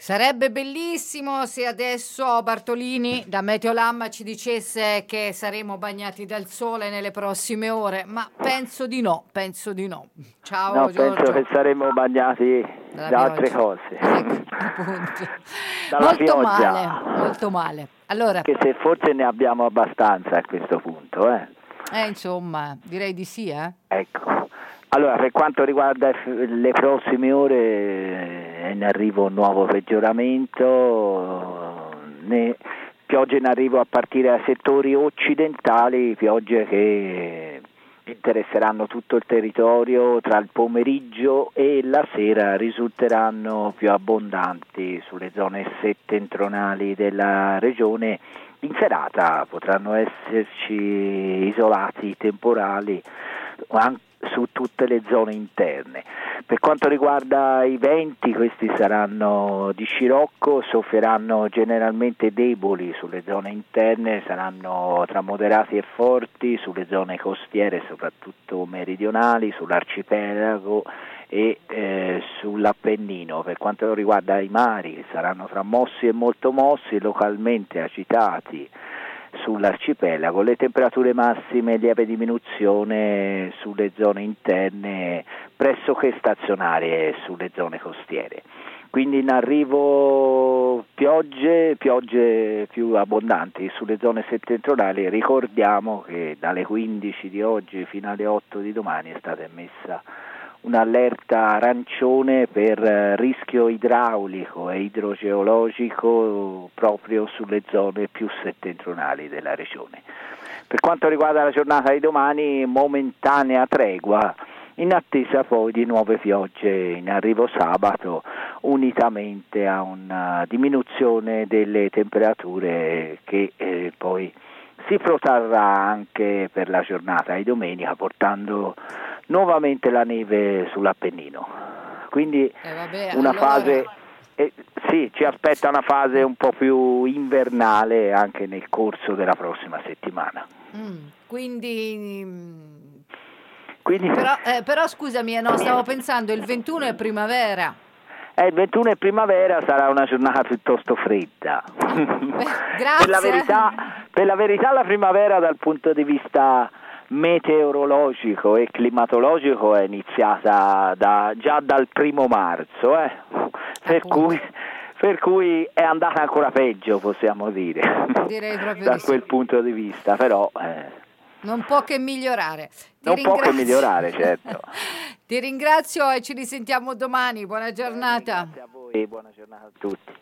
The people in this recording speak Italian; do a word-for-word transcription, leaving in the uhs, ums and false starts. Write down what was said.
Sarebbe bellissimo se adesso Bartolini da Meteolamma ci dicesse che saremo bagnati dal sole nelle prossime ore, ma penso di no, penso di no. Ciao No, Giorgio. penso che saremo bagnati Dalla da altre pioggia. cose. Ecco, appunto. Dalla Molto pioggia. male, molto male. Allora, Che se forse ne abbiamo abbastanza a questo punto, eh. eh, insomma, direi di sì, eh. Ecco. Allora, per quanto riguarda le prossime ore è in arrivo un nuovo peggioramento, ne, piogge in arrivo a partire dai settori occidentali, piogge che interesseranno tutto il territorio tra il pomeriggio e la sera, risulteranno più abbondanti sulle zone settentrionali della regione. In serata potranno esserci isolati temporali anche su tutte le zone interne. Per quanto riguarda i venti, questi saranno di scirocco, soffieranno generalmente deboli sulle zone interne, saranno tra moderati e forti sulle zone costiere, soprattutto meridionali, sull'arcipelago e eh, sull'Appennino. Per quanto riguarda i mari, saranno tra mossi e molto mossi, localmente agitati sull'arcipelago, le temperature massime lieve diminuzione sulle zone interne, pressoché stazionarie sulle zone costiere. Quindi in arrivo piogge, piogge più abbondanti sulle zone settentrionali. Ricordiamo che dalle quindici di oggi fino alle otto di domani è stata emessa un'allerta arancione per rischio idraulico e idrogeologico proprio sulle zone più settentrionali della regione. Per quanto riguarda la giornata di domani, momentanea tregua, in attesa poi di nuove piogge in arrivo sabato, unitamente a una diminuzione delle temperature che eh, poi si protrarrà anche per la giornata di domenica, portando nuovamente la neve sull'Appennino. Quindi eh, vabbè, una allora... fase, eh, sì, ci aspetta una fase un po' più invernale anche nel corso della prossima settimana. Mm, quindi... Quindi Però, eh, però scusami, no, stavo pensando, il ventuno è primavera. Eh, il ventuno è primavera, sarà una giornata piuttosto fredda. Beh, grazie. Per la verità, per la verità la primavera dal punto di vista meteorologico e climatologico è iniziata da, già dal primo marzo, eh? per, cui, per cui è andata ancora peggio, possiamo dire, direi proprio da di quel sì. punto di vista, però... Eh, non può che migliorare. Ti non ringrazio. può che migliorare, certo. Ti ringrazio e ci risentiamo domani. Buona giornata. Bene, grazie a voi, buona giornata a tutti.